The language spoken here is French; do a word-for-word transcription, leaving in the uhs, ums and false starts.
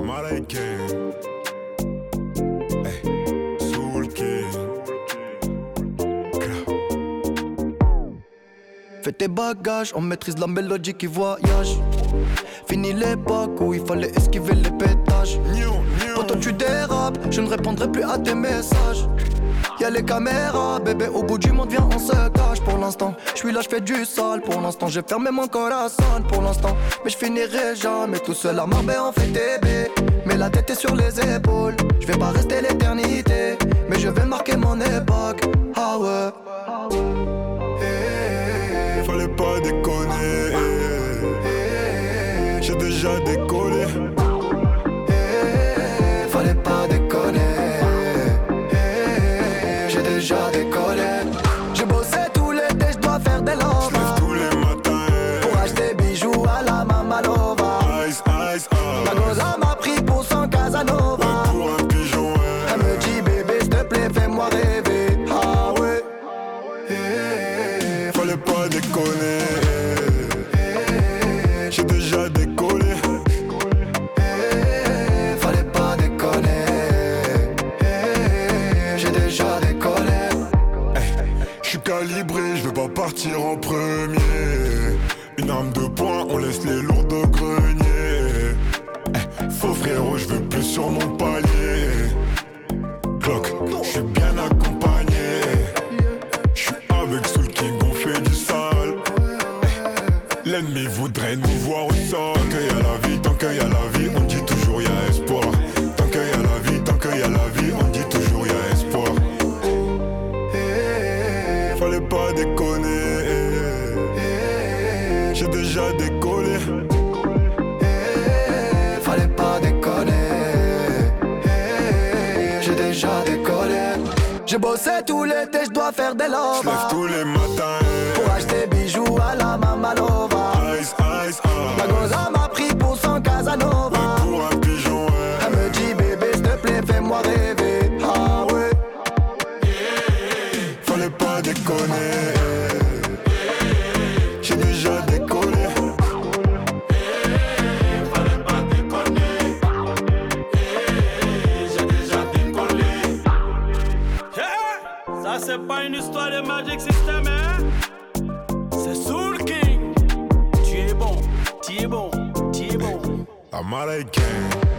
Américain. Hey, Soul King. Fais tes bagages, on maîtrise la mélodie qui voyage. Fini l'époque où il fallait esquiver les pétages. Quand toi tu dérapes, je ne répondrai plus à tes messages. Y'a les caméras, bébé, au bout du monde, viens, on se cache. Pour l'instant, je suis là, je fais du sale. Pour l'instant, j'ai fermé mon corazon. Pour l'instant, mais je finirai jamais tout seul à Marbella, on fait T B. Mais la tête est sur les épaules. Je vais pas rester l'éternité, mais je vais marquer mon époque. Ah ouais. Hey, fallait pas déconner. J'ai déjà décollé. Hey, fallait pas déconner. Déjà décollé. J'ai bossé tout l'été, j'dois faire des lovas. J'lève tous les matins pour acheter bijoux à la Mamalova. Ice, ice, ice. La goza m'a pris pour son Casanova. Ouais, pour un pigeon, ouais. Elle me dit bébé s'il te plaît fais-moi rêver. Ah ouais. Hey, fallait pas déconner. Hey, j'ai déjà décollé. Hey, fallait pas déconner. Hey, j'ai déjà décollé. J'suis calibré, j'veux pas partir en premier. Une arme de poing, on laisse les lourds de grenier. Eh, faux frérot, j'veux plus sur mon palier. Clock, j'suis bien accompagné. J'suis avec Soul King, on fait du sale. Eh, l'ennemi voudrait nous voir au sol. Tant qu'il y a la vie, tant qu'il y a la vie, on dit toujours y'a espoir. Tant qu'il y a la vie, tant qu'il y a la vie, on dit toujours y'a espoir. Fallait pas déconner. J'ai déjà décollé. Fallait pas déconner. J'ai déjà décollé. J'ai bossé tout l'été, j'dois faire des lovas. J'lève tous les matins pour acheter bijoux à la Mamalova. Ice, ice, ice. La goza m'a pris pour son Casanova. Ouais, pour un pigeon, ouais. Elle me dit bébé s'il te plaît fais-moi rêver. Ah ouais. Fallait pas déconner. J'ai déjà décollé. Fallait pas déconner. J'ai déjà décollé. Hey, ça c'est pas une histoire de Magic System, hein. C'est Soul King. Tu es bon, tu es bon, tu es bon. Américain.